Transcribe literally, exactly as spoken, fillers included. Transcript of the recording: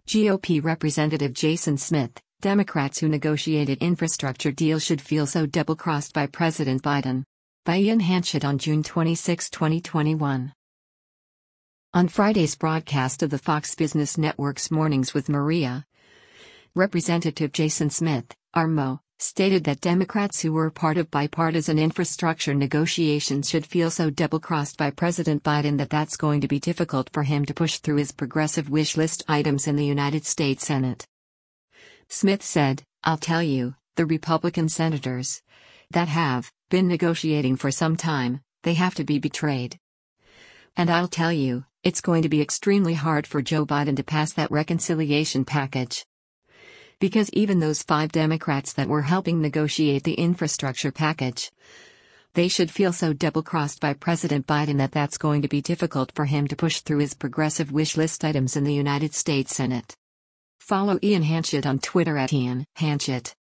G O P Representative Jason Smith, Democrats who negotiated infrastructure deal should feel so double-crossed by President Biden. By Ian Hanchett on June twenty-sixth, twenty twenty-one. On Friday's broadcast of the Fox Business Network's Mornings with Maria, Representative Jason Smith, R M O, stated that Democrats who were part of bipartisan infrastructure negotiations should feel so double-crossed by President Biden that that's going to be difficult for him to push through his progressive wish list items in the United States Senate. Smith said, "I'll tell you, the Republican senators that have been negotiating for some time, they have to be betrayed. And I'll tell you, it's going to be extremely hard for Joe Biden to pass that reconciliation package. Because even those five Democrats that were helping negotiate the infrastructure package, they should feel so double-crossed by President Biden that that's going to be difficult for him to push through his progressive wish list items in the United States Senate." Follow Ian Hanchett on Twitter at Ian Hanchett.